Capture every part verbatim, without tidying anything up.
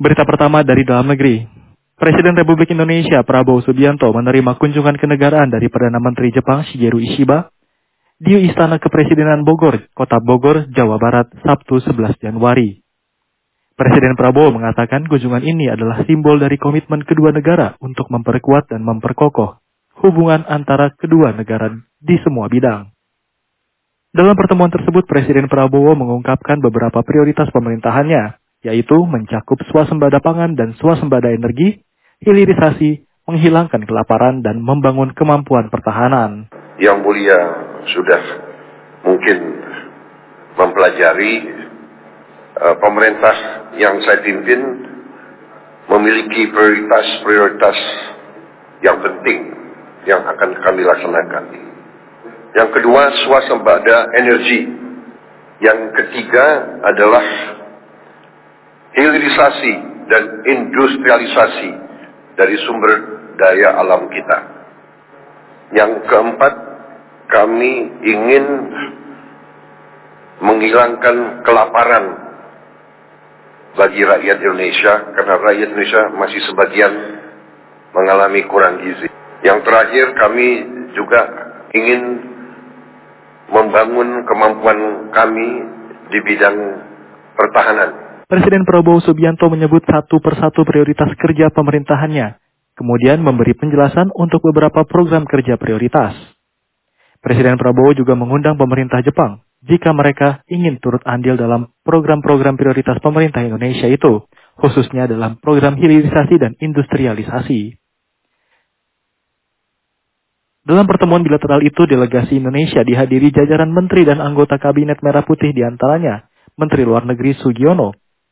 Berita pertama dari dalam negeri. Presiden Republik Indonesia Prabowo Subianto menerima kunjungan kenegaraan dari Perdana Menteri Jepang Shigeru Ishiba di Istana Kepresidenan Bogor, Kota Bogor, Jawa Barat, Sabtu sebelas Januari. Presiden Prabowo mengatakan kunjungan ini adalah simbol dari komitmen kedua negara untuk memperkuat dan memperkokoh hubungan antara kedua negara di semua bidang. Dalam pertemuan tersebut, Presiden Prabowo mengungkapkan beberapa prioritas pemerintahannya, yaitu mencakup swasembada pangan dan swasembada energi, hilirisasi, menghilangkan kelaparan, dan membangun kemampuan pertahanan. Yang mulia sudah mungkin mempelajari uh, pemerintah yang saya pimpin memiliki prioritas-prioritas yang penting yang akan kami laksanakan. Yang kedua, swasembada energi. Yang ketiga adalah hilirisasi dan industrialisasi dari sumber daya alam kita. Yang keempat, kami ingin menghilangkan kelaparan bagi rakyat Indonesia, karena rakyat Indonesia masih sebagian mengalami kurang gizi. Yang terakhir, kami juga ingin membangun kemampuan kami di bidang pertahanan. Presiden Prabowo Subianto menyebut satu persatu prioritas kerja pemerintahannya, kemudian memberi penjelasan untuk beberapa program kerja prioritas. Presiden Prabowo juga mengundang pemerintah Jepang jika mereka ingin turut andil dalam program-program prioritas pemerintah Indonesia itu, khususnya dalam program hilirisasi dan industrialisasi. Dalam pertemuan bilateral itu, delegasi Indonesia dihadiri jajaran menteri dan anggota Kabinet Merah Putih, diantaranya Menteri Luar Negeri Sugiono,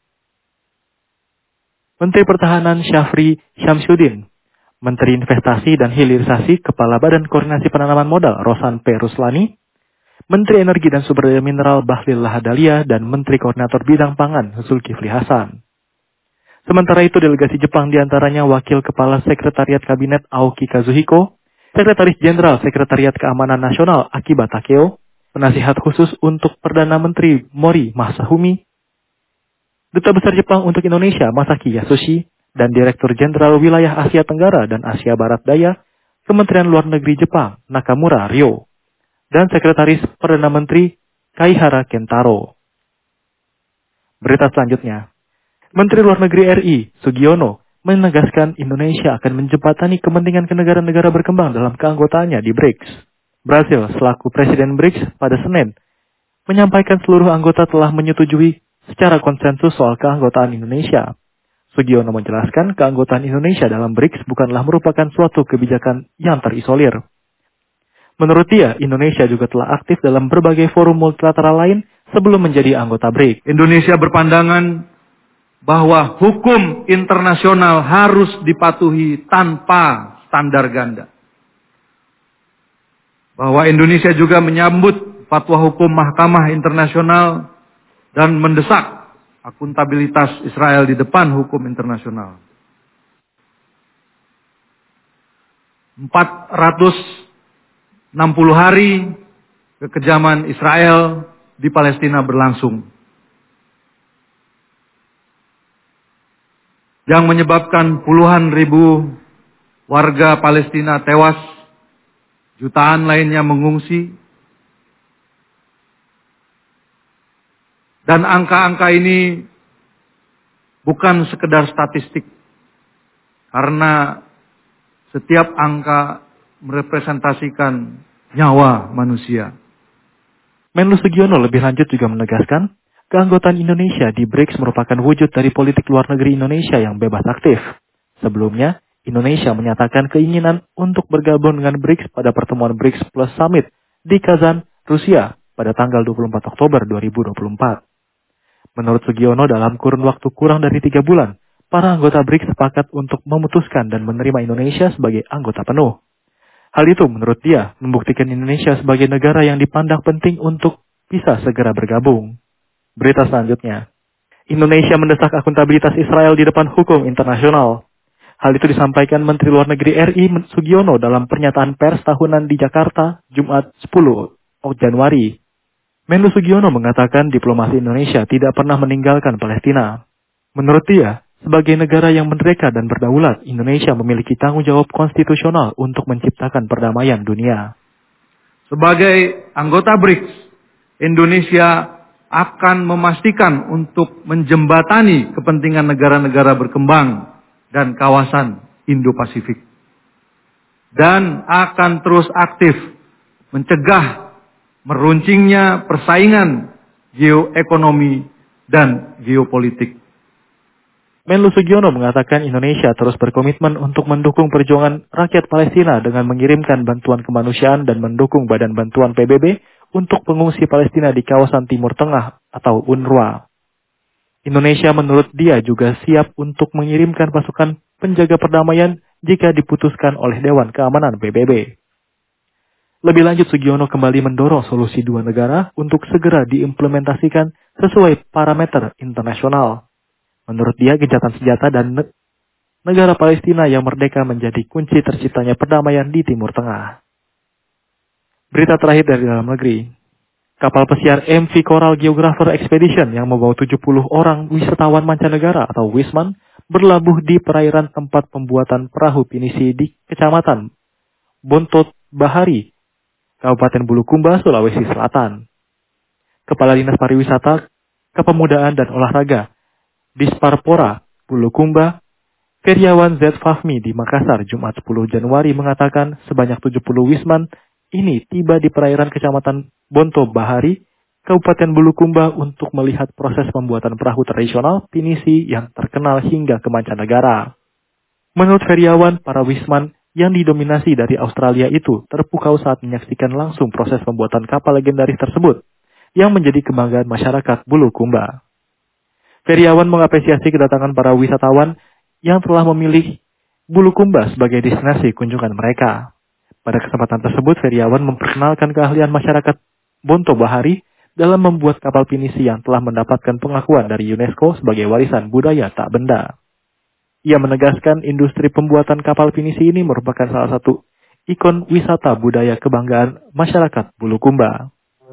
Menteri Pertahanan Syafri Syamsuddin, Menteri Investasi dan Hilirisasi Kepala Badan Koordinasi Penanaman Modal Rosan P. Ruslani, Menteri Energi dan Sumber Daya Mineral Bahlil Lahadalia, dan Menteri Koordinator Bidang Pangan Zulkifli Hasan. Sementara itu, delegasi Jepang diantaranya Wakil Kepala Sekretariat Kabinet Aoki Kazuhiko, Sekretaris Jenderal Sekretariat Keamanan Nasional Akiba Takeo, Penasihat Khusus untuk Perdana Menteri Mori Masahumi, Duta Besar Jepang untuk Indonesia Masaki Yasushi, dan Direktur Jenderal Wilayah Asia Tenggara dan Asia Barat Daya Kementerian Luar Negeri Jepang Nakamura Ryo, dan Sekretaris Perdana Menteri Kaihara Kentaro. Berita selanjutnya, Menteri Luar Negeri R I Sugiono menegaskan Indonesia akan menjembatani kepentingan ke negara-negara berkembang dalam keanggotaannya di B R I C S. Brasil selaku Presiden B R I C S pada Senin menyampaikan seluruh anggota telah menyetujui secara konsensus soal keanggotaan Indonesia. Sugiono menjelaskan keanggotaan Indonesia dalam B R I C S bukanlah merupakan suatu kebijakan yang terisolir. Menurut dia, Indonesia juga telah aktif dalam berbagai forum multilateral lain sebelum menjadi anggota B R I C S. Indonesia berpandangan bahwa hukum internasional harus dipatuhi tanpa standar ganda. Bahwa Indonesia juga menyambut fatwa hukum Mahkamah Internasional dan mendesak akuntabilitas Israel di depan hukum internasional. empat ratus enam puluh hari kekejaman Israel di Palestina berlangsung, yang menyebabkan puluhan ribu warga Palestina tewas, jutaan lainnya mengungsi, dan angka-angka ini bukan sekedar statistik, karena setiap angka merepresentasikan nyawa manusia. Menlu Sugiono lebih lanjut juga menegaskan, keanggotaan Indonesia di B R I C S merupakan wujud dari politik luar negeri Indonesia yang bebas aktif. Sebelumnya, Indonesia menyatakan keinginan untuk bergabung dengan B R I C S pada pertemuan B R I C S Plus Summit di Kazan, Rusia pada tanggal dua puluh empat Oktober dua ribu dua puluh empat. Menurut Sugiono, dalam kurun waktu kurang dari tiga bulan, para anggota B R I C S sepakat untuk memutuskan dan menerima Indonesia sebagai anggota penuh. Hal itu menurut dia membuktikan Indonesia sebagai negara yang dipandang penting untuk bisa segera bergabung. Berita selanjutnya, Indonesia mendesak akuntabilitas Israel di depan hukum internasional. Hal itu disampaikan Menteri Luar Negeri R I Sugiono dalam pernyataan pers tahunan di Jakarta, Jumat sepuluh Januari. Menlu Sugiono mengatakan diplomasi Indonesia tidak pernah meninggalkan Palestina. Menurut dia, Sebagai negara yang merdeka dan berdaulat, Indonesia memiliki tanggung jawab konstitusional untuk menciptakan perdamaian dunia. Sebagai anggota B R I C S, Indonesia akan memastikan untuk menjembatani kepentingan negara-negara berkembang dan kawasan Indo-Pasifik. Dan akan terus aktif mencegah meruncingnya persaingan geoekonomi dan geopolitik. Menlu Sugiono mengatakan Indonesia terus berkomitmen untuk mendukung perjuangan rakyat Palestina dengan mengirimkan bantuan kemanusiaan dan mendukung Badan Bantuan P B B untuk pengungsi Palestina di kawasan Timur Tengah atau U N R W A. Indonesia menurut dia juga siap untuk mengirimkan pasukan penjaga perdamaian jika diputuskan oleh Dewan Keamanan P B B. Lebih lanjut, Sugiono kembali mendorong solusi dua negara untuk segera diimplementasikan sesuai parameter internasional. Menurut dia, gencatan senjata dan ne- negara Palestina yang merdeka menjadi kunci terciptanya perdamaian di Timur Tengah. Berita terakhir dari dalam negeri. Kapal pesiar M V Coral Geographer Expedition yang membawa tujuh puluh orang wisatawan mancanegara atau Wisman berlabuh di perairan tempat pembuatan perahu pinisi di Kecamatan Bontot Bahari, Kabupaten Bulukumba, Sulawesi Selatan. Kepala Dinas Pariwisata, Kepemudaan dan Olahraga Disparpora, Bulukumba, Feriawan Z. Fahmi di Makassar, Jumat sepuluh Januari mengatakan sebanyak tujuh puluh Wisman ini tiba di perairan Kecamatan Bonto Bahari, Kabupaten Bulukumba untuk melihat proses pembuatan perahu tradisional pinisi yang terkenal hingga ke mancanegara. Menurut Feriawan, para Wisman yang didominasi dari Australia itu terpukau saat menyaksikan langsung proses pembuatan kapal legendaris tersebut yang menjadi kebanggaan masyarakat Bulukumba. Feriawan mengapresiasi kedatangan para wisatawan yang telah memilih Bulukumba sebagai destinasi kunjungan mereka. Pada kesempatan tersebut, Feriawan memperkenalkan keahlian masyarakat Bonto Bahari dalam membuat kapal pinisi yang telah mendapatkan pengakuan dari UNESCO sebagai warisan budaya tak benda. Ia menegaskan industri pembuatan kapal pinisi ini merupakan salah satu ikon wisata budaya kebanggaan masyarakat Bulukumba.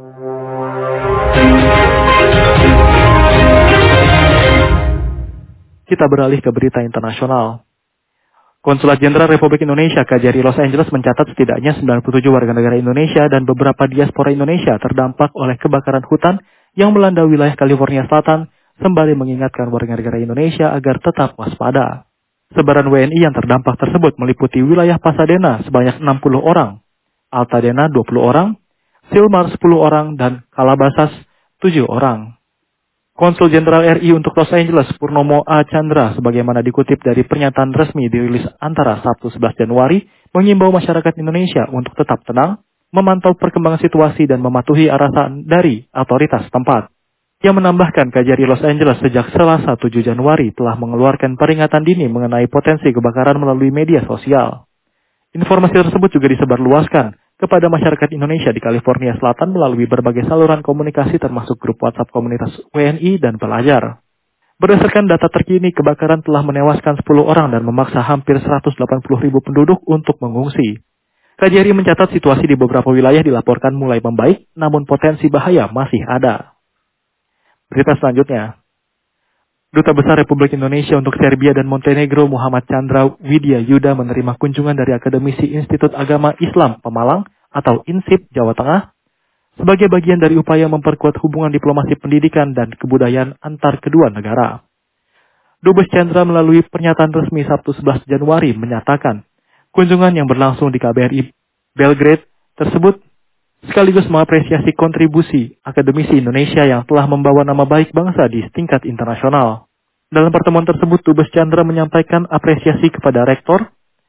Kita beralih ke berita internasional. Konsulat Jenderal Republik Indonesia K J R I Los Angeles mencatat setidaknya sembilan puluh tujuh warga negara Indonesia dan beberapa diaspora Indonesia terdampak oleh kebakaran hutan yang melanda wilayah California Selatan, sembari mengingatkan warga negara Indonesia agar tetap waspada. Sebaran W N I yang terdampak tersebut meliputi wilayah Pasadena sebanyak enam puluh orang, Altadena dua puluh orang, Silmar sepuluh orang, dan Calabasas tujuh orang. Konsul Jenderal R I untuk Los Angeles, Purnomo A. Chandra, sebagaimana dikutip dari pernyataan resmi dirilis antara Sabtu sebelas Januari, mengimbau masyarakat Indonesia untuk tetap tenang, memantau perkembangan situasi dan mematuhi arahan dari otoritas setempat. Ia menambahkan K J R I Los Angeles sejak Selasa tujuh Januari telah mengeluarkan peringatan dini mengenai potensi kebakaran melalui media sosial. Informasi tersebut juga disebarluaskan kepada masyarakat Indonesia di California Selatan melalui berbagai saluran komunikasi termasuk grup WhatsApp komunitas W N I dan pelajar. Berdasarkan data terkini, kebakaran telah menewaskan sepuluh orang dan memaksa hampir seratus delapan puluh ribu penduduk untuk mengungsi. K J R I mencatat situasi di beberapa wilayah dilaporkan mulai membaik, namun potensi bahaya masih ada. Berita selanjutnya. Duta Besar Republik Indonesia untuk Serbia dan Montenegro Muhammad Chandra Widya Yuda menerima kunjungan dari Akademisi Institut Agama Islam Pemalang atau INSIP Jawa Tengah sebagai bagian dari upaya memperkuat hubungan diplomasi pendidikan dan kebudayaan antar kedua negara. Dubes Chandra melalui pernyataan resmi Sabtu sebelas Januari menyatakan kunjungan yang berlangsung di K B R I Belgrade tersebut sekaligus mengapresiasi kontribusi akademisi Indonesia yang telah membawa nama baik bangsa di tingkat internasional. Dalam pertemuan tersebut, Dubes Chandra menyampaikan apresiasi kepada Rektor,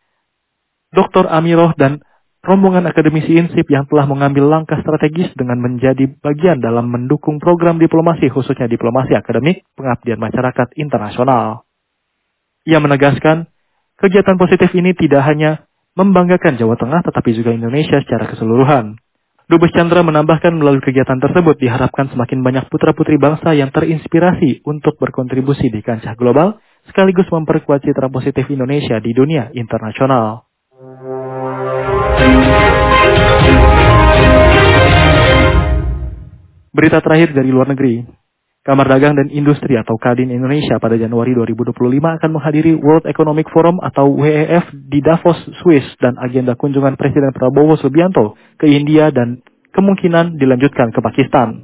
Doktor Amiroh dan rombongan akademisi INSIP yang telah mengambil langkah strategis dengan menjadi bagian dalam mendukung program diplomasi khususnya diplomasi akademik pengabdian masyarakat internasional. Ia menegaskan, kegiatan positif ini tidak hanya membanggakan Jawa Tengah tetapi juga Indonesia secara keseluruhan. Dubes Chandra menambahkan melalui kegiatan tersebut diharapkan semakin banyak putra-putri bangsa yang terinspirasi untuk berkontribusi di kancah global, sekaligus memperkuat citra positif Indonesia di dunia internasional. Berita terakhir dari luar negeri. Kamar Dagang dan Industri atau Kadin Indonesia pada Januari dua ribu dua puluh lima akan menghadiri World Economic Forum atau W E F di Davos, Swiss, dan agenda kunjungan Presiden Prabowo Subianto ke India dan kemungkinan dilanjutkan ke Pakistan.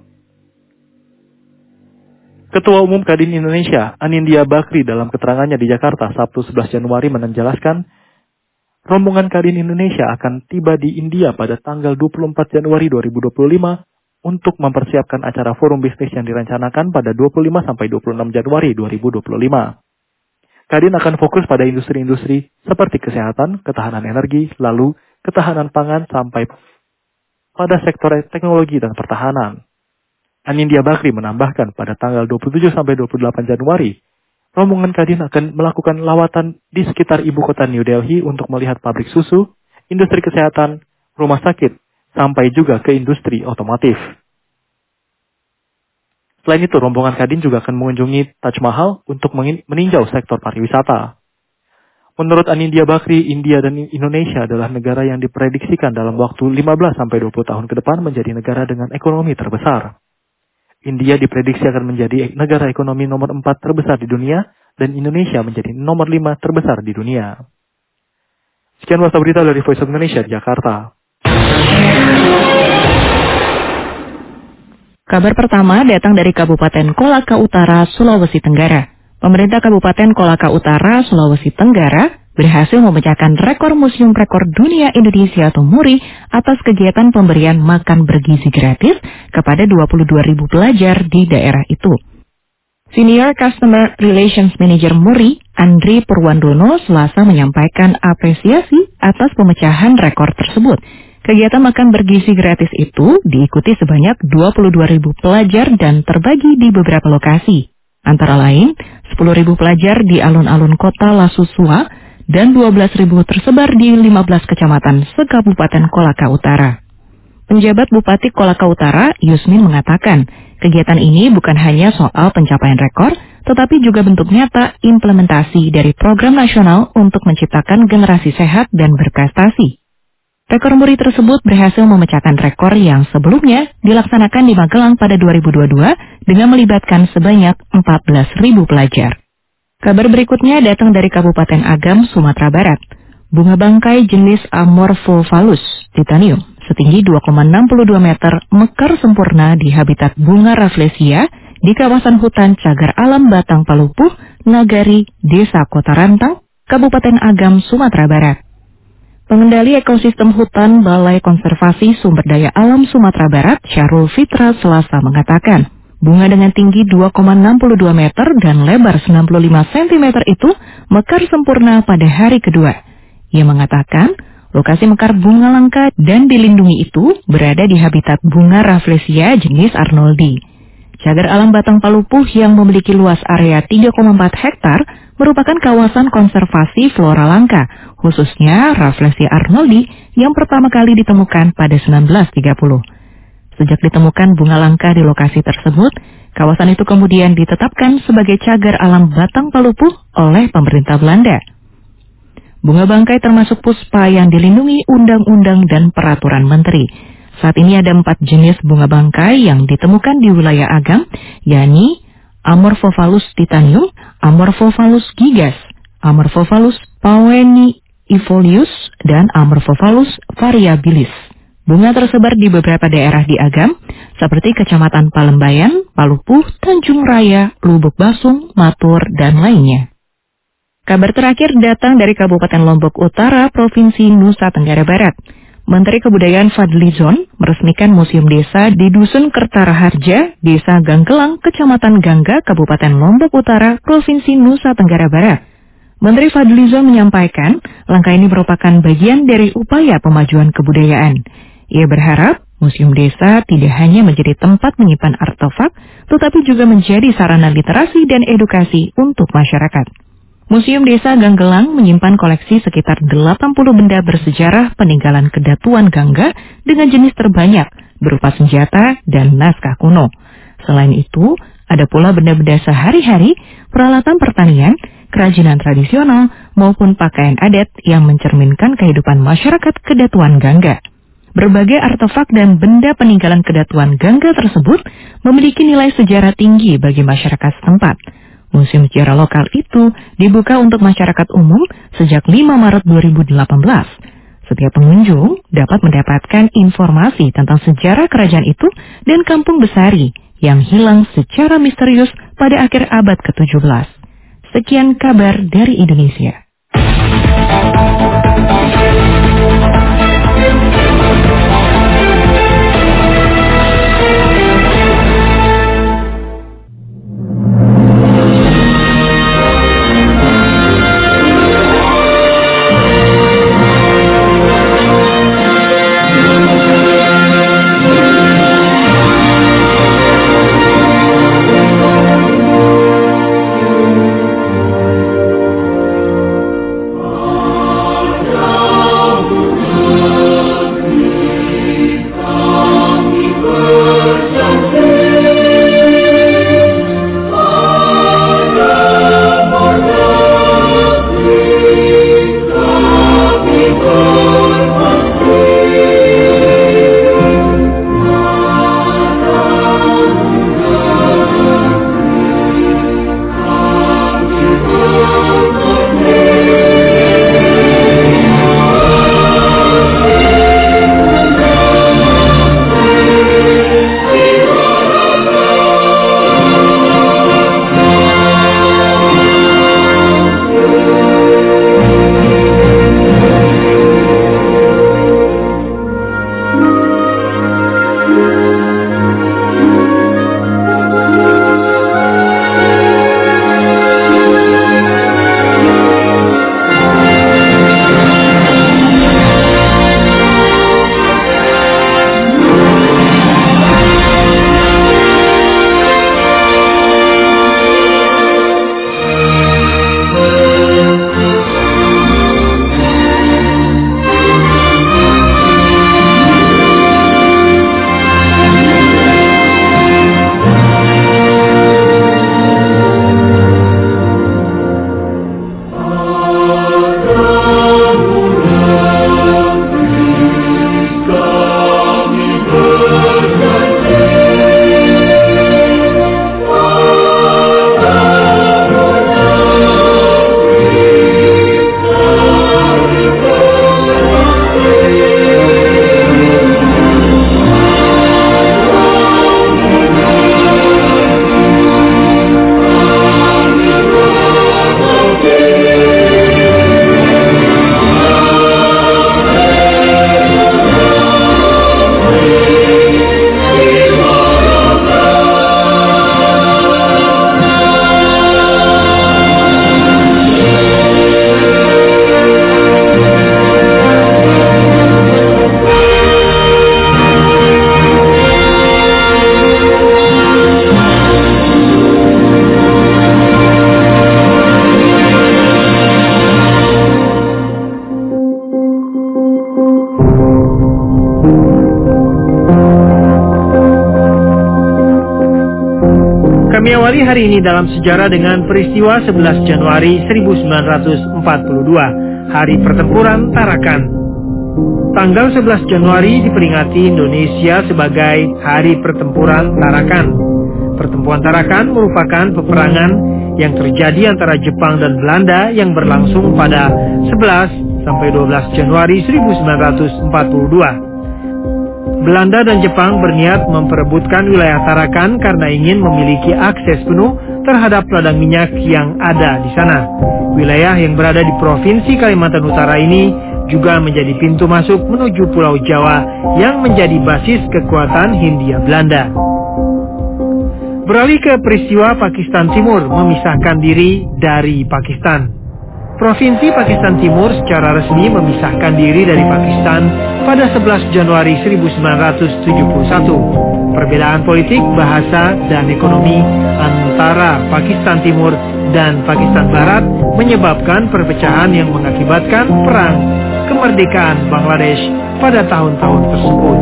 Ketua Umum Kadin Indonesia, Anindya Bakri, dalam keterangannya di Jakarta Sabtu sebelas Januari menjelaskan, rombongan Kadin Indonesia akan tiba di India pada tanggal dua puluh empat Januari dua ribu dua puluh lima untuk mempersiapkan acara forum bisnis yang direncanakan pada dua puluh lima sampai dua puluh enam Januari dua ribu dua puluh lima. Kadin akan fokus pada industri-industri seperti kesehatan, ketahanan energi, lalu ketahanan pangan sampai pada sektor teknologi dan pertahanan. Anindya Bakri menambahkan pada tanggal dua puluh tujuh sampai dua puluh delapan Januari, rombongan Kadin akan melakukan lawatan di sekitar ibu kota New Delhi untuk melihat pabrik susu, industri kesehatan, rumah sakit, sampai juga ke industri otomotif. Selain itu, rombongan Kadin juga akan mengunjungi Taj Mahal untuk meninjau sektor pariwisata. Menurut Anindya Bakri, India dan Indonesia adalah negara yang diprediksikan dalam waktu lima belas sampai dua puluh tahun ke depan menjadi negara dengan ekonomi terbesar. India diprediksi akan menjadi negara ekonomi nomor empat terbesar di dunia dan Indonesia menjadi nomor lima terbesar di dunia. Sekian warta berita dari Voice of Indonesia di Jakarta. Kabar pertama datang dari Kabupaten Kolaka Utara, Sulawesi Tenggara. Pemerintah Kabupaten Kolaka Utara, Sulawesi Tenggara berhasil memecahkan rekor Museum Rekor Dunia Indonesia atau MURI atas kegiatan pemberian makan bergizi gratis kepada dua puluh dua ribu pelajar di daerah itu. Senior Customer Relations Manager MURI, Andri Purwandono, Selasa menyampaikan apresiasi atas pemecahan rekor tersebut. Kegiatan makan bergizi gratis itu diikuti sebanyak dua puluh dua ribu pelajar dan terbagi di beberapa lokasi. Antara lain, sepuluh ribu pelajar di alun-alun kota Lasusua dan dua belas ribu tersebar di lima belas kecamatan se-Kabupaten Kolaka Utara. Penjabat Bupati Kolaka Utara, Yusmin, mengatakan, kegiatan ini bukan hanya soal pencapaian rekor, tetapi juga bentuk nyata implementasi dari program nasional untuk menciptakan generasi sehat dan berprestasi. Rekor MURI tersebut berhasil memecahkan rekor yang sebelumnya dilaksanakan di Magelang pada dua ribu dua puluh dua dengan melibatkan sebanyak empat belas ribu pelajar. Kabar berikutnya datang dari Kabupaten Agam, Sumatera Barat. Bunga bangkai jenis Amorphophallus titanium setinggi dua koma enam dua meter mekar sempurna di habitat bunga Rafflesia di kawasan hutan Cagar Alam Batang Palupuh, Nagari, Desa Kota Rantang, Kabupaten Agam, Sumatera Barat. Pengendali Ekosistem Hutan Balai Konservasi Sumber Daya Alam Sumatera Barat, Syahrul Fitra, Selasa mengatakan, bunga dengan tinggi dua koma enam dua meter dan lebar sembilan puluh lima sentimeter itu mekar sempurna pada hari kedua. Ia mengatakan, lokasi mekar bunga langka dan dilindungi itu berada di habitat bunga Rafflesia jenis Arnoldi. Cagar Alam Batang Palupuh yang memiliki luas area tiga koma empat hektar merupakan kawasan konservasi flora langka, khususnya Rafflesia Arnoldi yang pertama kali ditemukan pada seribu sembilan ratus tiga puluh. Sejak ditemukan bunga langka di lokasi tersebut, kawasan itu kemudian ditetapkan sebagai Cagar Alam Batang Palupuh oleh pemerintah Belanda. Bunga bangkai termasuk puspa yang dilindungi Undang-Undang dan Peraturan Menteri. Saat ini ada empat jenis bunga bangkai yang ditemukan di wilayah Agam, yakni Amorphophallus titanium, Amorphophallus gigas, Amorphophallus pauenifolius, dan Amorphophallus variabilis. Bunga tersebar di beberapa daerah di Agam, seperti Kecamatan Palembayan, Palupuh, Tanjung Raya, Lubuk Basung, Matur, dan lainnya. Kabar terakhir datang dari Kabupaten Lombok Utara, Provinsi Nusa Tenggara Barat. Menteri Kebudayaan Fadlizon meresmikan Museum Desa di Dusun Kertaraharja, Desa Ganggelang, Kecamatan Gangga, Kabupaten Lombok Utara, Provinsi Nusa Tenggara Barat. Menteri Fadlizon menyampaikan, langkah ini merupakan bagian dari upaya pemajuan kebudayaan. Ia berharap Museum Desa tidak hanya menjadi tempat menyimpan artefak, tetapi juga menjadi sarana literasi dan edukasi untuk masyarakat. Museum Desa Ganggelang menyimpan koleksi sekitar delapan puluh benda bersejarah peninggalan Kedatuan Gangga dengan jenis terbanyak berupa senjata dan naskah kuno. Selain itu, ada pula benda-benda sehari-hari, peralatan pertanian, kerajinan tradisional, maupun pakaian adat yang mencerminkan kehidupan masyarakat Kedatuan Gangga. berbagai artefak dan benda peninggalan kedatuan Gangga tersebut memiliki nilai sejarah tinggi bagi masyarakat setempat. Museum Sejarah Lokal itu dibuka untuk masyarakat umum sejak lima Maret dua ribu delapan belas. Setiap pengunjung dapat mendapatkan informasi tentang sejarah kerajaan itu dan Kampung Besari yang hilang secara misterius pada akhir abad ke tujuh belas. Sekian kabar dari Indonesia. Kami awali hari ini dalam sejarah dengan peristiwa sebelas Januari seribu sembilan ratus empat puluh dua, Hari Pertempuran Tarakan. Tanggal sebelas Januari diperingati Indonesia sebagai Hari Pertempuran Tarakan. Pertempuran Tarakan merupakan peperangan yang terjadi antara Jepang dan Belanda yang berlangsung pada sebelas sampai dua belas Januari seribu sembilan ratus empat puluh dua. Belanda dan Jepang berniat memperebutkan wilayah Tarakan karena ingin memiliki akses penuh terhadap ladang minyak yang ada di sana. Wilayah yang berada di Provinsi Kalimantan Utara ini juga menjadi pintu masuk menuju Pulau Jawa yang menjadi basis kekuatan Hindia Belanda. Beralih ke peristiwa Pakistan Timur memisahkan diri dari Pakistan. Provinsi Pakistan Timur secara resmi memisahkan diri dari Pakistan pada sebelas Januari seribu sembilan ratus tujuh puluh satu. Perbedaan politik, bahasa, dan ekonomi antara Pakistan Timur dan Pakistan Barat menyebabkan perpecahan yang mengakibatkan perang kemerdekaan Bangladesh pada tahun-tahun tersebut.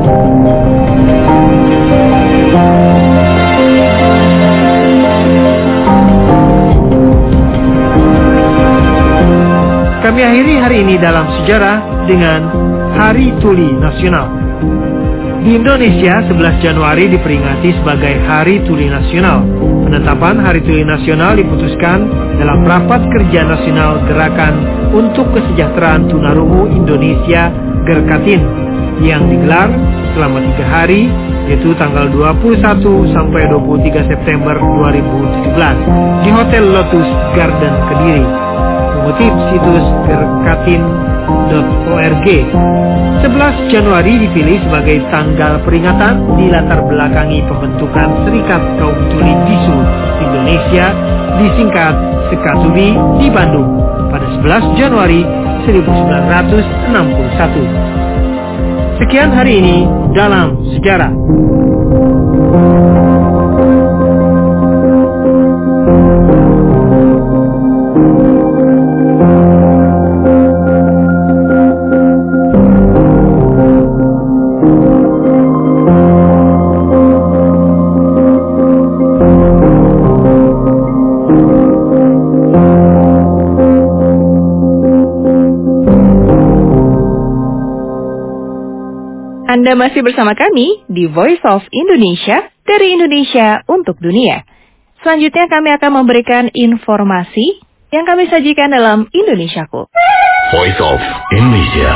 Kami akhiri hari ini dalam sejarah dengan Hari Tuli Nasional. Di Indonesia, sebelas Januari diperingati sebagai Hari Tuli Nasional. Penetapan Hari Tuli Nasional diputuskan dalam Rapat Kerja Nasional Gerakan untuk Kesejahteraan Tunarungu Indonesia Gerkatin yang digelar selama tiga hari, yaitu tanggal dua puluh satu sampai dua puluh tiga September dua ribu tujuh belas di Hotel Lotus Garden Kediri. Mengutip situs gerkatin dot org, sebelas Januari dipilih sebagai tanggal peringatan di latar belakangi pembentukan Serikat Kaum Tuli Bisu Indonesia, disingkat Sekatuli, di Bandung pada sebelas Januari seribu sembilan ratus enam puluh satu. Sekian hari ini dalam sejarah. Anda masih bersama kami di Voice of Indonesia, dari Indonesia untuk dunia. Selanjutnya kami akan memberikan informasi yang kami sajikan dalam Indonesiaku. Voice of Indonesia.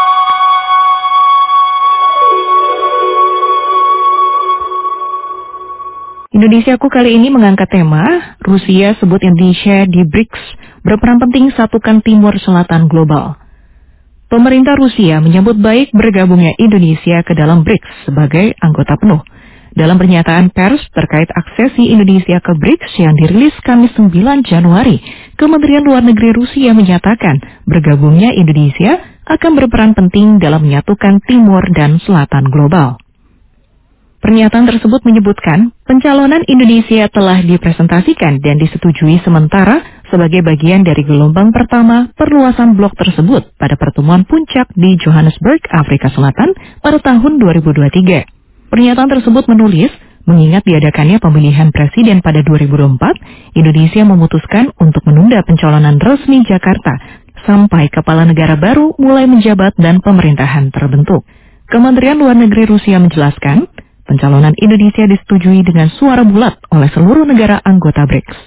Indonesiaku kali ini mengangkat tema Rusia sebut Indonesia di B R I C S berperan penting satukan Timur Selatan global. Pemerintah Rusia menyambut baik bergabungnya Indonesia ke dalam B R I C S sebagai anggota penuh. Dalam pernyataan pers terkait aksesi Indonesia ke B R I C S yang dirilis Kamis sembilan Januari, Kementerian Luar Negeri Rusia menyatakan bergabungnya Indonesia akan berperan penting dalam menyatukan Timur dan Selatan global. Pernyataan tersebut menyebutkan pencalonan Indonesia telah dipresentasikan dan disetujui sementara sebagai bagian dari gelombang pertama perluasan blok tersebut pada pertemuan puncak di Johannesburg, Afrika Selatan pada tahun dua ribu dua puluh tiga. Pernyataan tersebut menulis, mengingat diadakannya pemilihan presiden pada dua ribu dua puluh empat, Indonesia memutuskan untuk menunda pencalonan resmi Jakarta sampai kepala negara baru mulai menjabat dan pemerintahan terbentuk. Kementerian Luar Negeri Rusia menjelaskan, pencalonan Indonesia disetujui dengan suara bulat oleh seluruh negara anggota B R I C S.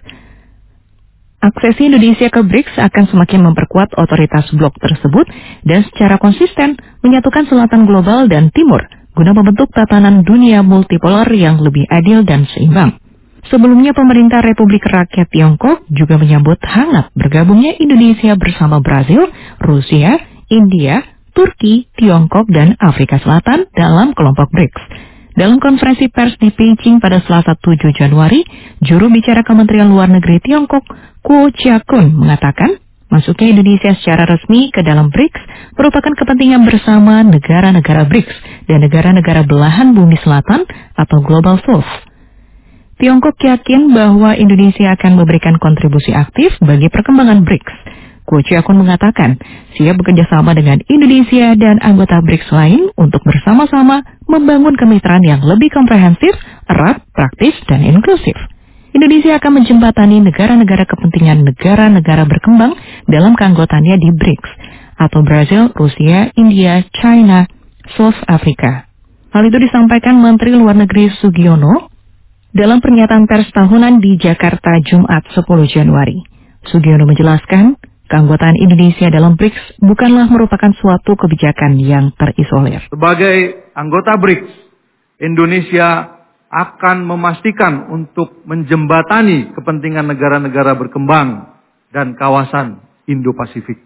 Aksesi Indonesia ke B R I C S akan semakin memperkuat otoritas blok tersebut dan secara konsisten menyatukan selatan global dan timur guna membentuk tatanan dunia multipolar yang lebih adil dan seimbang. Sebelumnya pemerintah Republik Rakyat Tiongkok juga menyambut hangat bergabungnya Indonesia bersama Brasil, Rusia, India, Turki, Tiongkok, dan Afrika Selatan dalam kelompok B R I C S. Dalam konferensi pers di Beijing pada Selasa tujuh Januari, juru bicara Kementerian Luar Negeri Tiongkok, Kuo Chia-kun, mengatakan masuknya Indonesia secara resmi ke dalam B R I C S merupakan kepentingan bersama negara-negara B R I C S dan negara-negara belahan bumi selatan atau Global South. Tiongkok yakin bahwa Indonesia akan memberikan kontribusi aktif bagi perkembangan B R I C S. Kuo Chia-kun mengatakan siap bekerjasama dengan Indonesia dan anggota B R I C S lain untuk bersama-sama membangun kemitraan yang lebih komprehensif, erat, praktis, dan inklusif. Indonesia akan menjembatani negara-negara kepentingan negara-negara berkembang dalam keanggotaannya di B R I C S, atau Brasil, Rusia, India, China, South Africa. Hal itu disampaikan Menteri Luar Negeri Sugiono dalam pernyataan pers tahunan di Jakarta Jumat sepuluh Januari. Sugiono menjelaskan, keanggotaan Indonesia dalam B R I C S bukanlah merupakan suatu kebijakan yang terisolir. Sebagai anggota B R I C S, Indonesia akan memastikan untuk menjembatani kepentingan negara-negara berkembang dan kawasan Indo-Pasifik.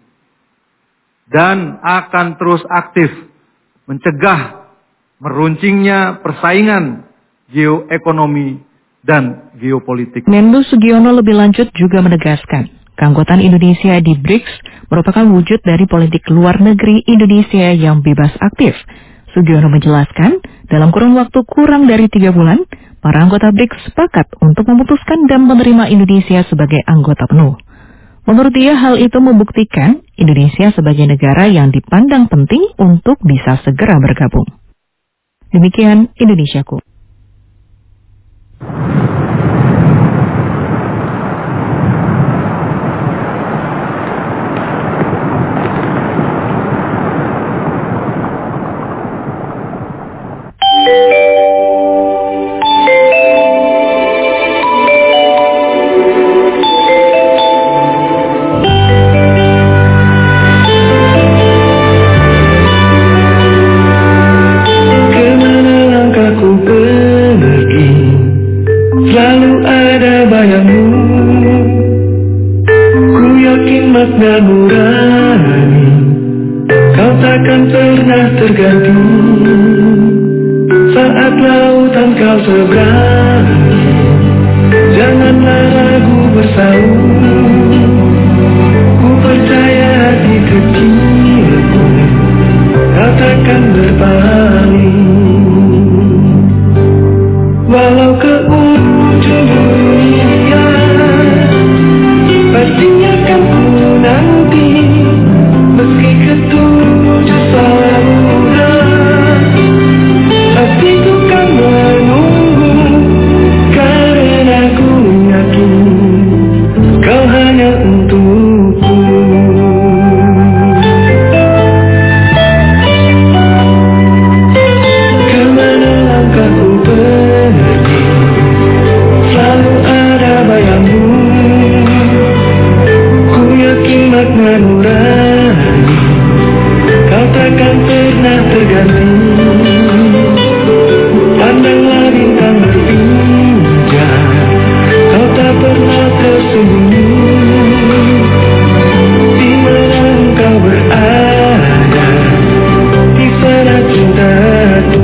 Dan akan terus aktif mencegah meruncingnya persaingan geoekonomi dan geopolitik. Menlu Sugiono lebih lanjut juga menegaskan, keanggotaan Indonesia di B R I C S merupakan wujud dari politik luar negeri Indonesia yang bebas aktif. Sugiono menjelaskan, dalam kurun waktu kurang dari tiga bulan, para anggota B R I C S sepakat untuk memutuskan dan menerima Indonesia sebagai anggota penuh. Menurut dia, hal itu membuktikan Indonesia sebagai negara yang dipandang penting untuk bisa segera bergabung. Demikian Indonesiaku. makna nurani, kau takkan pernah terganti. Saat lautan kau seberangi, janganlah ragu bersaung. Ku percaya hati kecilku, kau takkan berpaling. Walau ke ujung dunia, pastinya kan ku nanti. Meski ketujuh samudra, hatiku kan menunggu. Karena ku yakin kau hanya untukku. Kemana langkahku pergi, selalu ada bayangmu. Ku yakin makna nurani, kau takkan pernah terganti. Pandanglah bintang berpindah, kau tak pernah tersembunyi. Di mana engkau berada, di sana cintaku.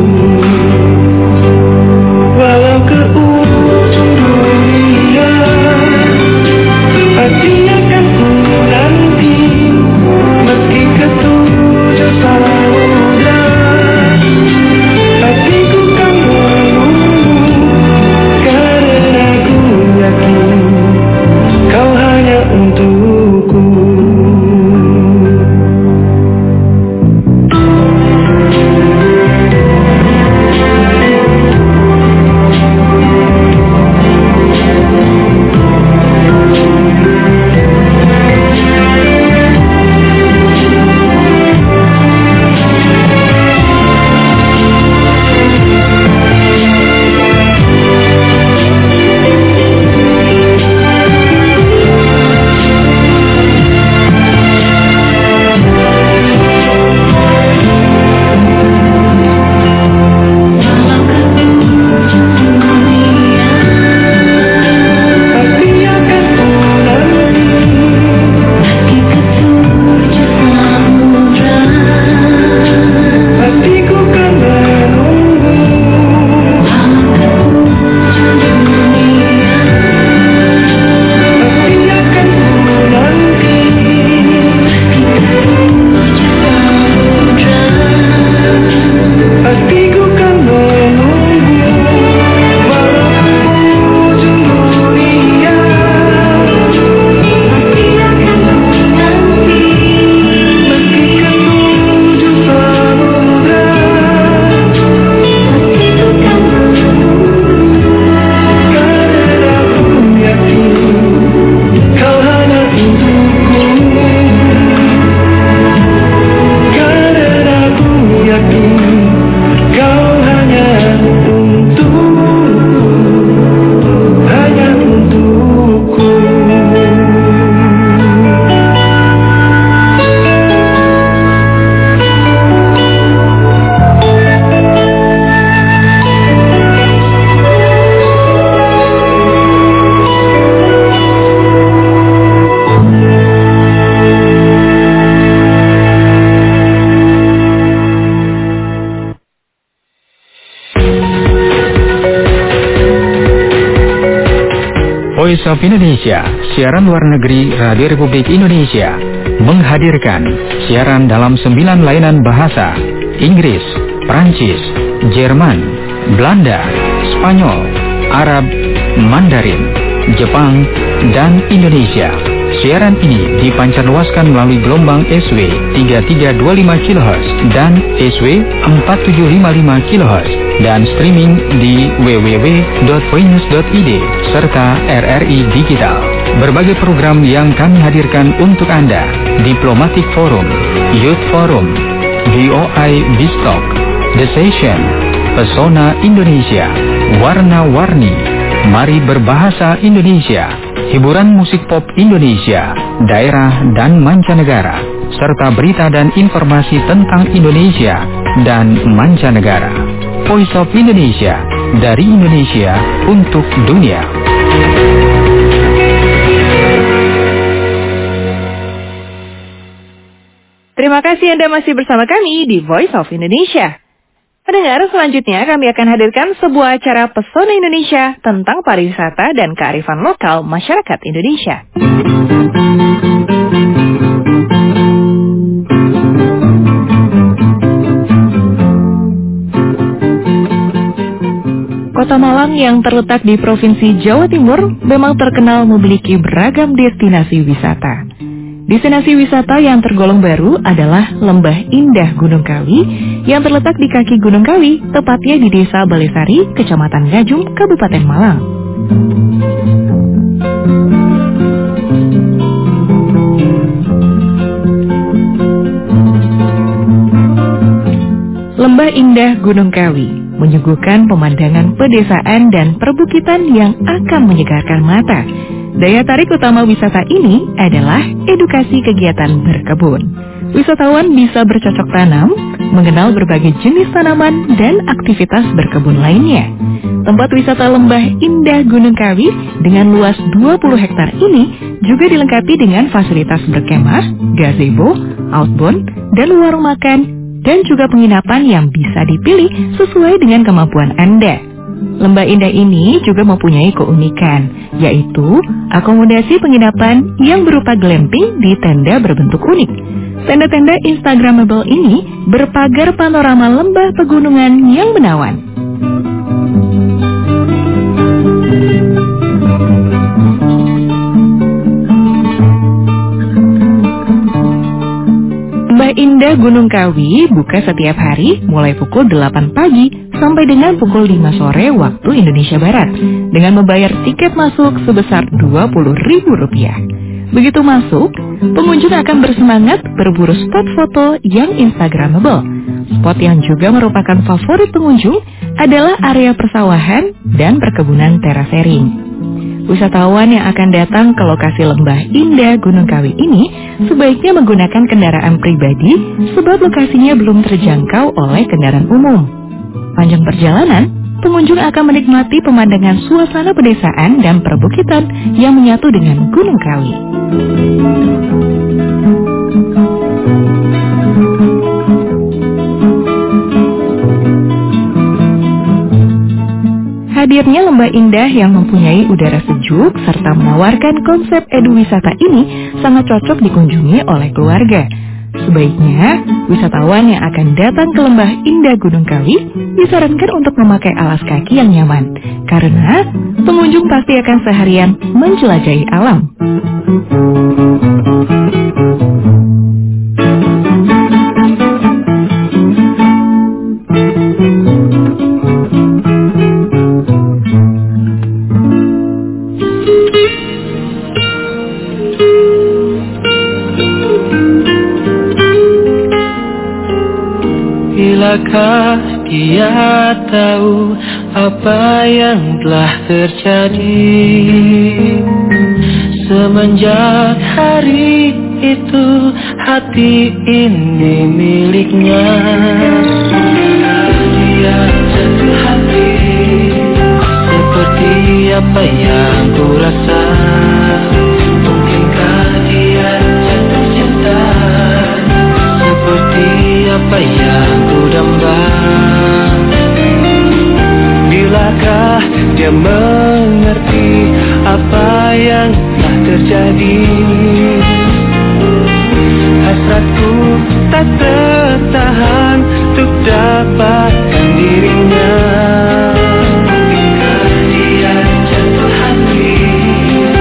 Walau ke ujung dunia, pastinya kan ku nanti. Meski ketujuh samudra, hatiku kan menunggu. Karena ku yakin kau hanya untukku. Voice of Indonesia, siaran luar negeri Radio Republik Indonesia, menghadirkan siaran dalam sembilan lainan bahasa: Inggris, Prancis, Jerman, Belanda, Spanyol, Arab, Mandarin, Jepang, dan Indonesia. Siaran ini dipancarluaskan melalui gelombang S W tiga tiga dua lima kilohertz dan S W empat tujuh lima lima kilohertz dan streaming di w w w dot voinews dot i d serta R R I Digital. Berbagai program yang kami hadirkan untuk Anda: Diplomatic Forum, Youth Forum, V O I Bistalk, The Session, Pesona Indonesia, Warna-Warni, Mari Berbahasa Indonesia, hiburan musik pop Indonesia, daerah dan mancanegara, serta berita dan informasi tentang Indonesia dan mancanegara. Voice of Indonesia, dari Indonesia untuk dunia. Terima kasih Anda masih bersama kami di Voice of Indonesia. Pendengar, selanjutnya kami akan hadirkan sebuah acara Pesona Indonesia tentang pariwisata dan kearifan lokal masyarakat Indonesia. Kota Malang yang terletak di Provinsi Jawa Timur memang terkenal memiliki beragam destinasi wisata. Destinasi wisata yang tergolong baru adalah Lembah Indah Gunung Kawi yang terletak di kaki Gunung Kawi, tepatnya di Desa Balesari, Kecamatan Ngajum, Kabupaten Malang. Lembah Indah Gunung Kawi menyuguhkan pemandangan pedesaan dan perbukitan yang akan menyegarkan mata. Daya tarik utama wisata ini adalah edukasi kegiatan berkebun. Wisatawan bisa bercocok tanam, mengenal berbagai jenis tanaman, dan aktivitas berkebun lainnya. Tempat wisata Lembah Indah Gunung Kawi dengan luas dua puluh hektar ini juga dilengkapi dengan fasilitas berkemah, gazebo, outbound, dan warung makan, dan juga penginapan yang bisa dipilih sesuai dengan kemampuan Anda. Lembah Indah ini juga mempunyai keunikan, yaitu akomodasi penginapan yang berupa glamping di tenda berbentuk unik. Tenda-tenda Instagramable ini berpagar panorama lembah pegunungan yang menawan. Lembah Indah Gunung Kawi buka setiap hari mulai pukul delapan pagi sampai dengan pukul lima sore waktu Indonesia Barat dengan membayar tiket masuk sebesar dua puluh ribu rupiah. Begitu masuk, pengunjung akan bersemangat berburu spot foto yang Instagramable. Spot yang juga merupakan favorit pengunjung adalah area persawahan dan perkebunan terasering. Wisatawan yang akan datang ke lokasi Lembah Indah Gunung Kawi ini sebaiknya menggunakan kendaraan pribadi sebab lokasinya belum terjangkau oleh kendaraan umum. Panjang perjalanan, pengunjung akan menikmati pemandangan suasana pedesaan dan perbukitan yang menyatu dengan Gunung Kawi. Hadirnya Lembah Indah yang mempunyai udara sejuk serta menawarkan konsep eduwisata ini sangat cocok dikunjungi oleh keluarga. Sebaiknya, wisatawan yang akan datang ke Lembah Indah Gunung Kawi disarankan untuk memakai alas kaki yang nyaman, karena pengunjung pasti akan seharian menjelajahi alam. Bilakah dia tahu apa yang telah terjadi semenjak hari itu hati ini miliknya. Dia jatuh hati seperti apa yang ku rasa. Mungkinkah dia jatuh cinta seperti apa yang ku damba. Bilakah dia mengerti apa yang telah terjadi. Hasratku tak tertahan untuk dapatkan dirinya. Mungkinkah dia jatuh hati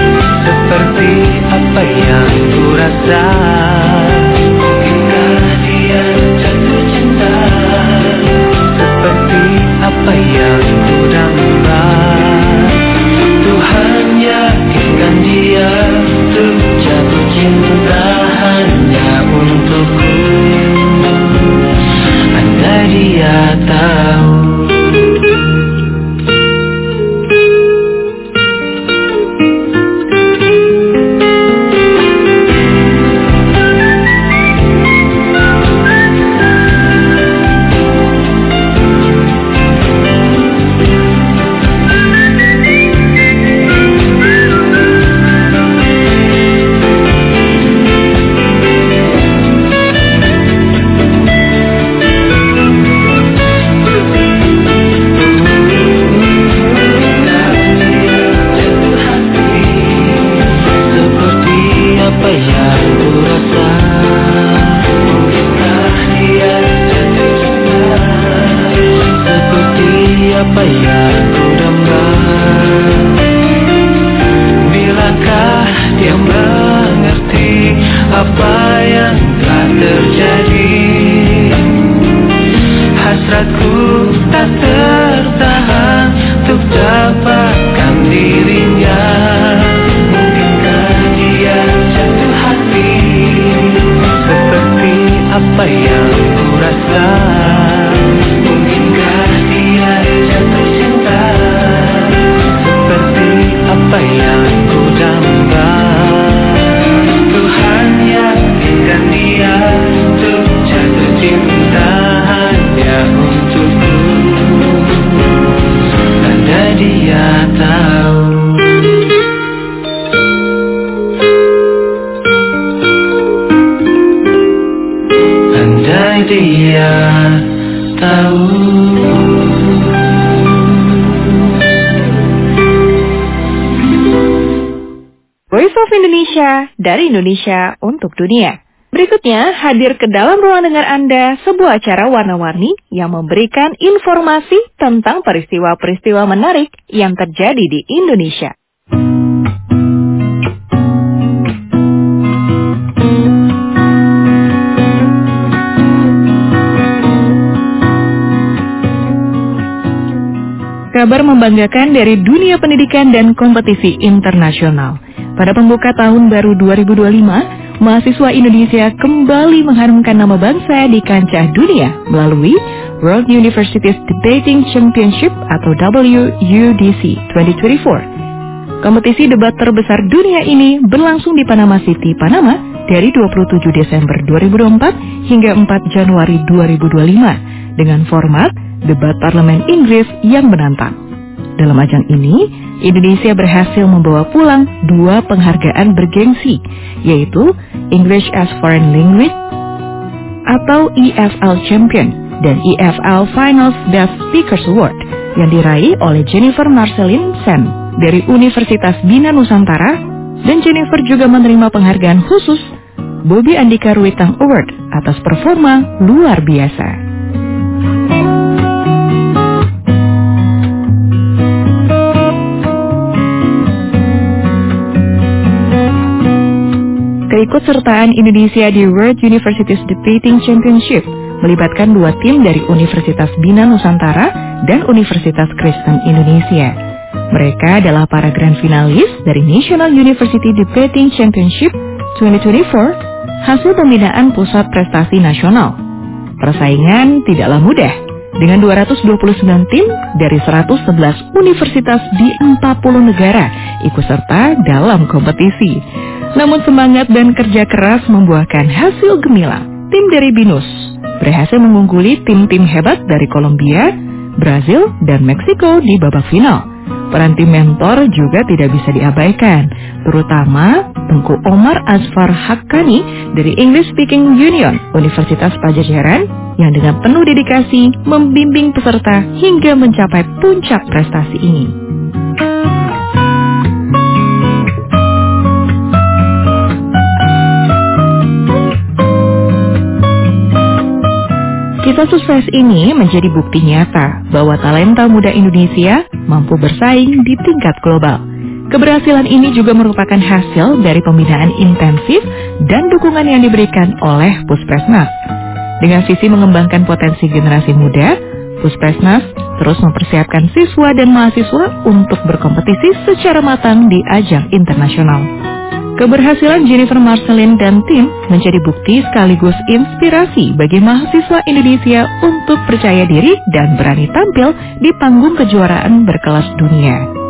dia tahu. Voice of Indonesia, dari Indonesia untuk dunia. Berikutnya hadir ke dalam ruang dengar Anda sebuah acara warna-warni yang memberikan informasi tentang peristiwa-peristiwa menarik yang terjadi di Indonesia. Kabar membanggakan dari dunia pendidikan dan kompetisi internasional. Pada pembuka tahun baru dua ribu dua puluh lima, mahasiswa Indonesia kembali mengharumkan nama bangsa di kancah dunia melalui World Universities Debating Championship atau W U D C dua ribu dua puluh empat. Kompetisi debat terbesar dunia ini berlangsung di Panama City, Panama dari dua puluh tujuh Desember dua ribu dua puluh empat hingga empat Januari dua ribu dua puluh lima dengan format debat parlemen Inggris yang menantang. Dalam ajang ini, Indonesia berhasil membawa pulang dua penghargaan bergengsi, yaitu English as Foreign Language atau E F L Champion dan E F L Finals Best Speakers Award yang diraih oleh Jennifer Marceline Sen dari Universitas Bina Nusantara, dan Jennifer juga menerima penghargaan khusus Bobby Andika Ruitang Award atas performa luar biasa. Keikutsertaan Indonesia di World Universities Debating Championship melibatkan dua tim dari Universitas Bina Nusantara dan Universitas Kristen Indonesia. Mereka adalah para grand finalis dari National University Debating Championship dua ribu dua puluh empat, hasil pembinaan Pusat Prestasi Nasional. Persaingan tidaklah mudah, dengan dua ratus dua puluh sembilan tim dari seratus sebelas universitas di empat puluh negara ikut serta dalam kompetisi. Namun semangat dan kerja keras membuahkan hasil gemilang. Tim dari BINUS berhasil mengungguli tim-tim hebat dari Kolombia, Brazil, dan Meksiko di babak final. Peran tim mentor juga tidak bisa diabaikan, terutama Tengku Omar Asfar Haqqani dari English Speaking Union Universitas Pajajaran yang dengan penuh dedikasi membimbing peserta hingga mencapai puncak prestasi ini. Kisah sukses ini menjadi bukti nyata bahwa talenta muda Indonesia mampu bersaing di tingkat global. Keberhasilan ini juga merupakan hasil dari pembinaan intensif dan dukungan yang diberikan oleh Puspresnas. Dengan visi mengembangkan potensi generasi muda, Puspresnas terus mempersiapkan siswa dan mahasiswa untuk berkompetisi secara matang di ajang internasional. Keberhasilan Jennifer Marceline dan tim menjadi bukti sekaligus inspirasi bagi mahasiswa Indonesia untuk percaya diri dan berani tampil di panggung kejuaraan berkelas dunia.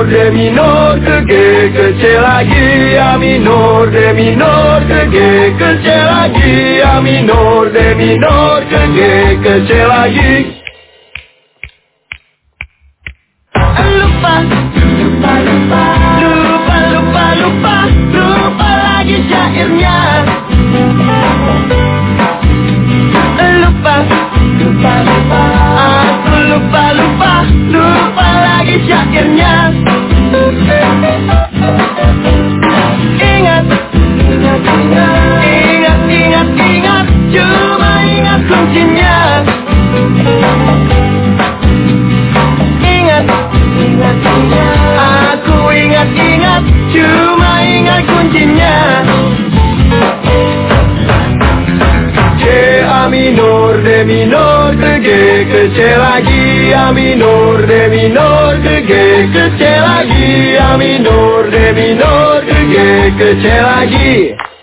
de minor ke G ke C lagi, A minor, D minor ke G ke C lagi, A minor, D minor ke G ke C lagi. Lupa, lupa, lupa, lupa, lupa, lupa, lupa lagi syairnya. Lupa, lupa, lupa, aku lupa, lupa, lupa lagi syairnya. Ingat, ingat, ingat, ingat, ingat, ingat, cuma ingat kuncinya. Ingat, ingat, ingat, aku ingat, ingat, cuma ingat kuncinya. C, A minor, D minor ke G ke C lagi, A minor, D minor ke G ke C lagi, A minor, D minor ke G ke C lagi.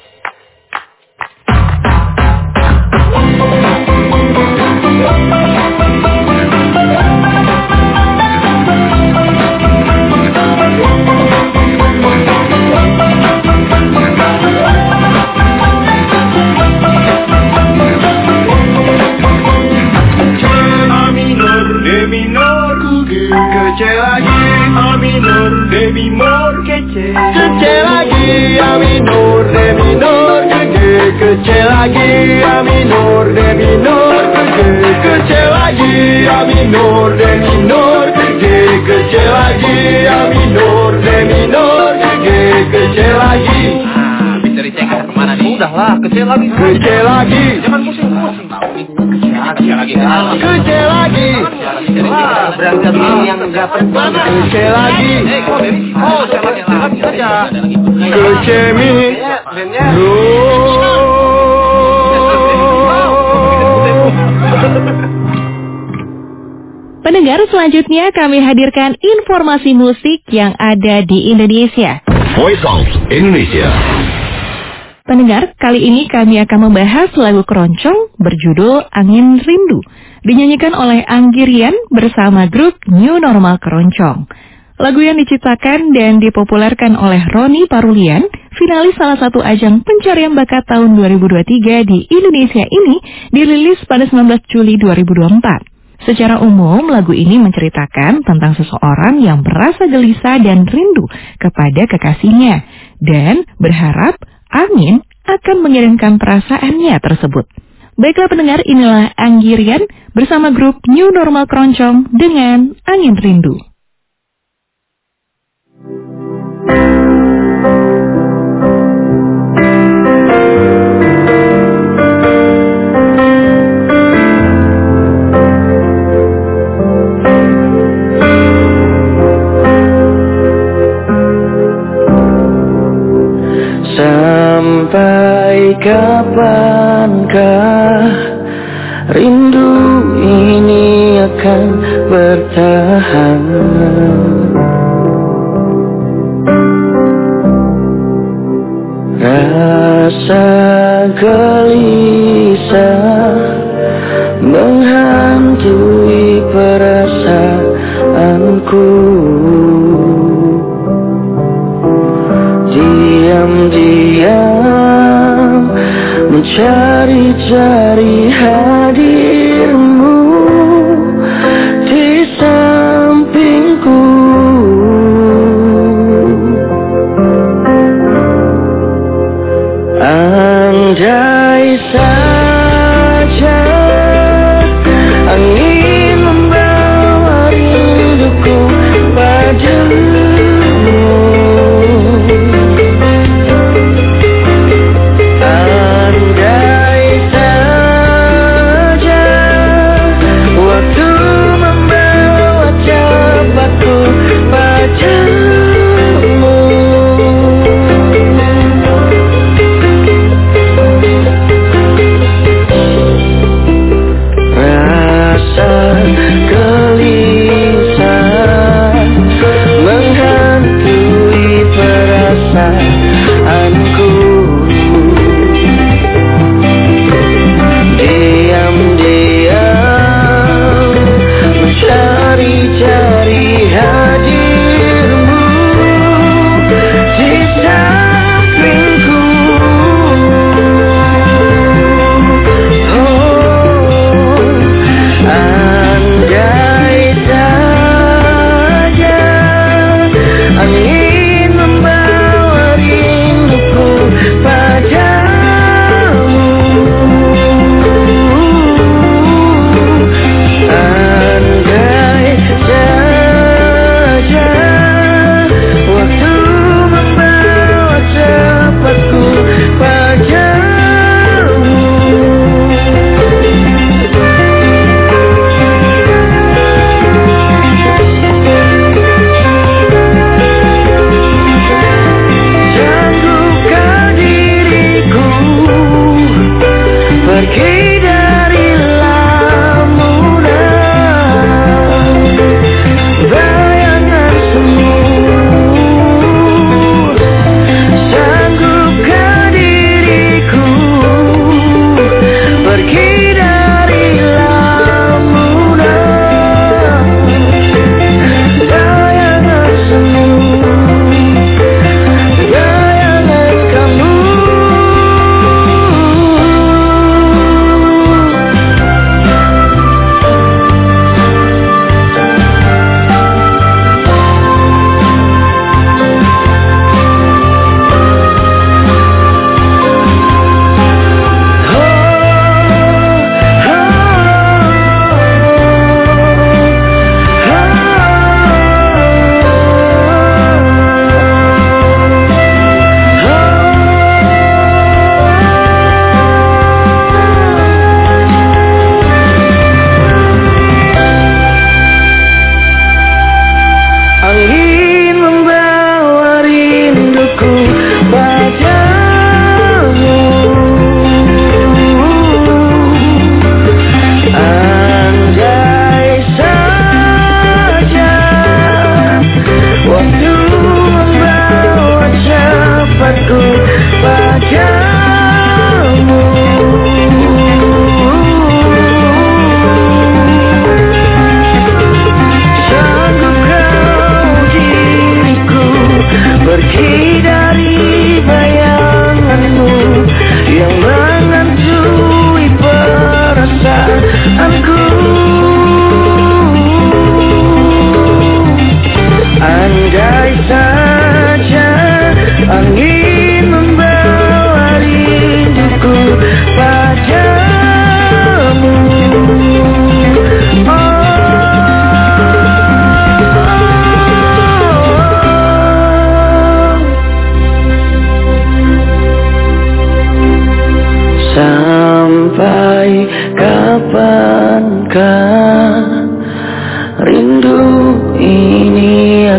C lagi, A minor, D minor ke C ke C lagi, A minor, D minor ke G ke C lagi, A minor, D minor ke G ke C lagi, A minor, D minor ke G ke C lagi, A minor, D minor ke G ke C lagi. Bisa dicek kemana nih? Udahlah, ke C lagi, ke C lagi. Jangan pusing-pusing. Ke C lagi, ke C lagi. Ah, berangkat ini yang enggak penting. Ke C lagi. Oh, C lagi lagi saja. Ke C mi. Pendengar, selanjutnya kami hadirkan informasi musik yang ada di Indonesia. Voice of Indonesia. Pendengar, kali ini kami akan membahas lagu keroncong berjudul Angin Rindu, dinyanyikan oleh Anggirian bersama grup New Normal Keroncong. Lagu yang diciptakan dan dipopulerkan oleh Roni Parulian, finalis salah satu ajang pencarian bakat tahun dua ribu dua puluh tiga di Indonesia ini, dirilis pada sembilan belas Juli dua ribu dua puluh empat. Secara umum, lagu ini menceritakan tentang seseorang yang merasa gelisah dan rindu kepada kekasihnya, dan berharap angin akan mengirimkan perasaannya tersebut. Baiklah pendengar, inilah Anggirian bersama grup New Normal Keroncong dengan Angin Rindu. Sampai kapankah rindu ini akan bertahan? Rasa gelisah menghantui perasaanku. Diam-diam mencari-cari hadirmu di sampingku. Andai saja angin membawa rinduku padamu. Andai saja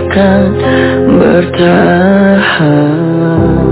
akan bertahan.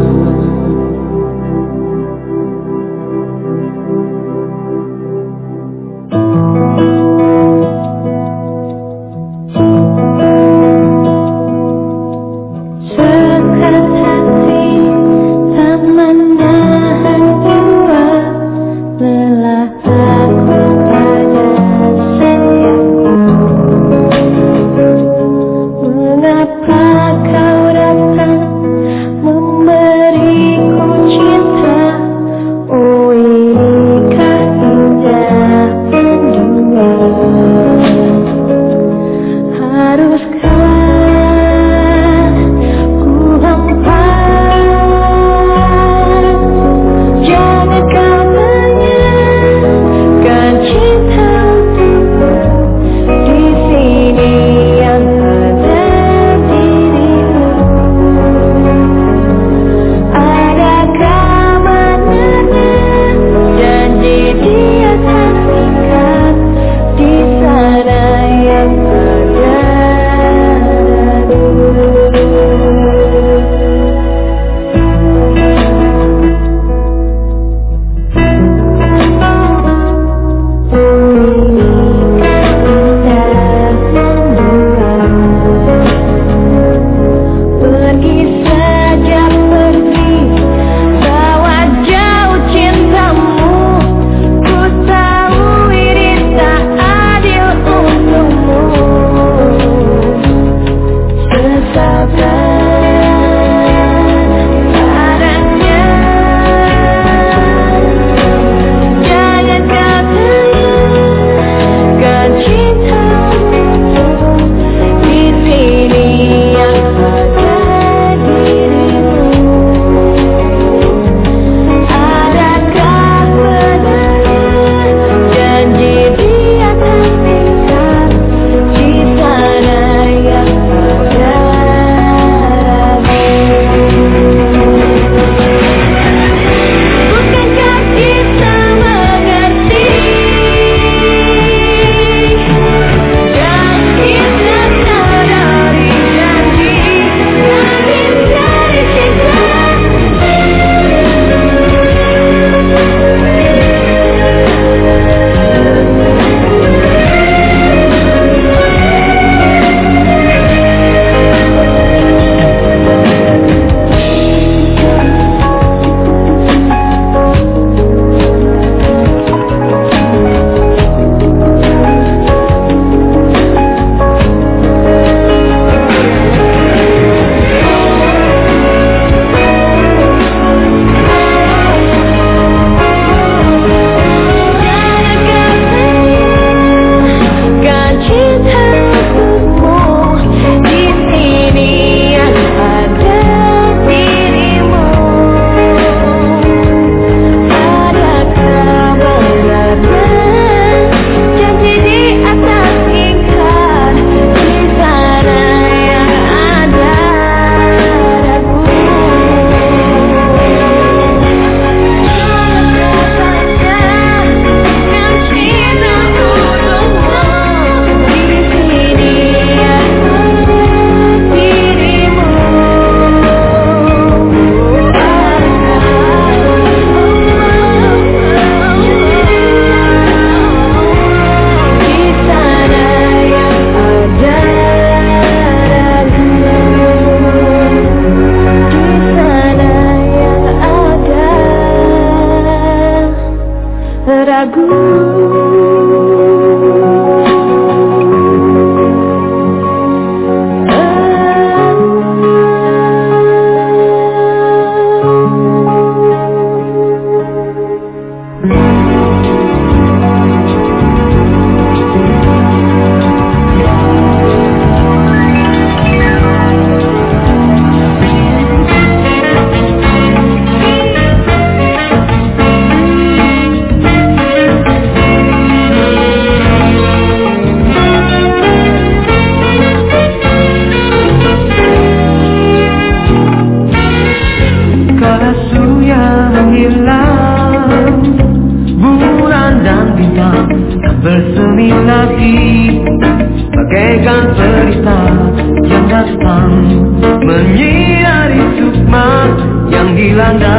bersemi lagi bagaikan cerita yang datang menyinari sukma yang dilanda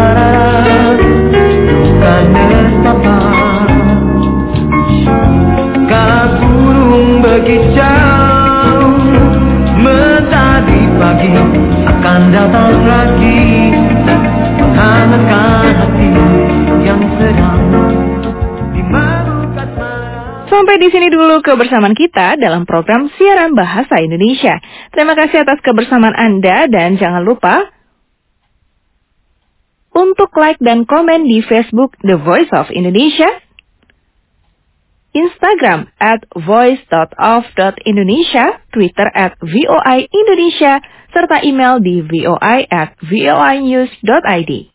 duka nestapa. Kala burung berkicau mentari pagi akan datang lagi menghangatkan hati yang sedang dimalukan marah. Sampai di sini dulu kebersamaan kita dalam program Siaran Bahasa Indonesia. Terima kasih atas kebersamaan Anda dan jangan lupa untuk like dan komen di Facebook The Voice of Indonesia, Instagram at voice dot of dot indonesia, Twitter at V O I Indonesia, serta email di voi at voinews dot id.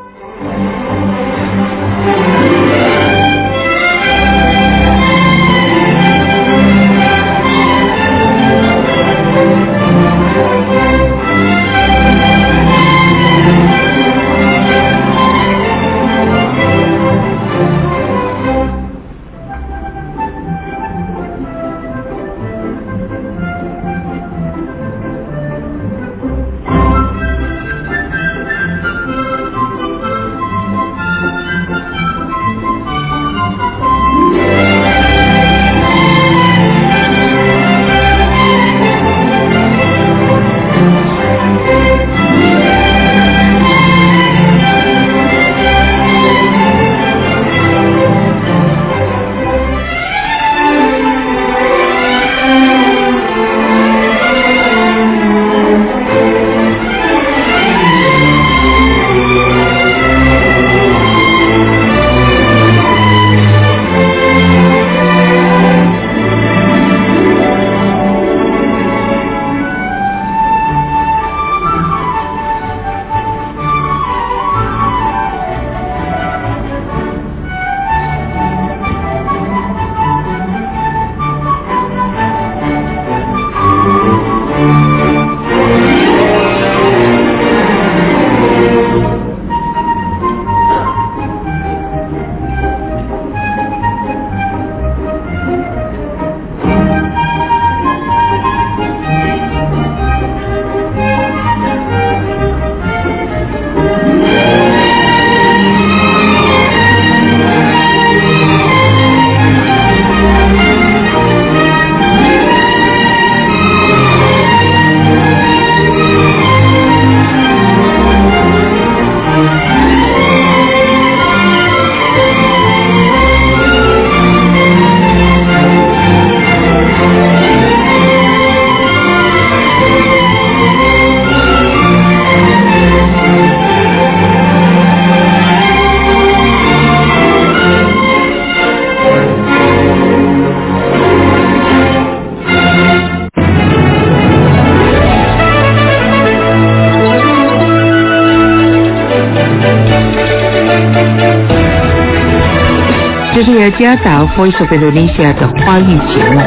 是加达 Voice of Indonesia 的华语节目。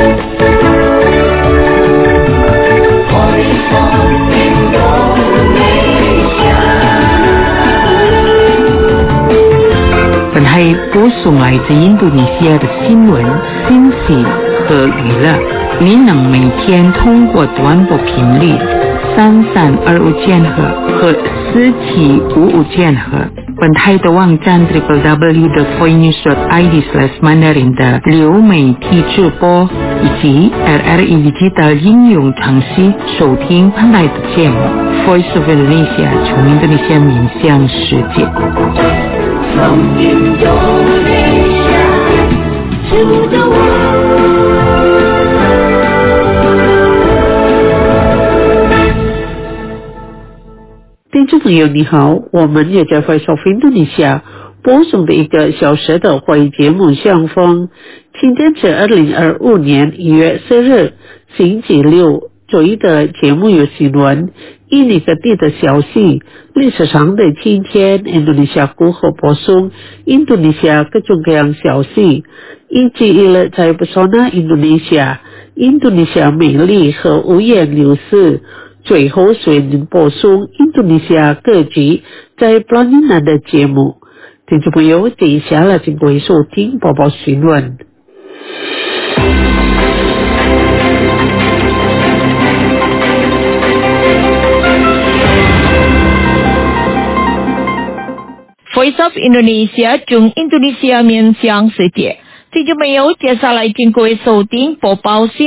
本台播送来自印度尼西亚的新闻、信息和娱乐。您能每天通过短波频率三三二五千赫和四七五五千赫。本台的网站 double-u double-u double-u dot voinews dot i d slash mandarin 的流媒体直播以及 R R I Digital 应用程序收听本台的节目 Voice of Indonesia 从印度尼西亚面向世界。From Indonesia to the world. 听众朋友你好，我们也在 Voice of Indonesia 播送的一个小时的华语节目相逢。今天是二零二五年一月四日星期六，周一的节目有新闻、印尼各地的消息、历史上的今天、印度尼西亚过后播送印度尼西亚各种各样消息，以及一了在不说呢印度尼西亚、印度尼西亚美丽和五颜六色。最后为您播送印度尼西亚各级在布兰尼纳的节目。听众朋友，接下来请各位收听播报新闻。 Voice of Indonesia 中 Indonesia 面向世界，这就没有接下来经过收听播报新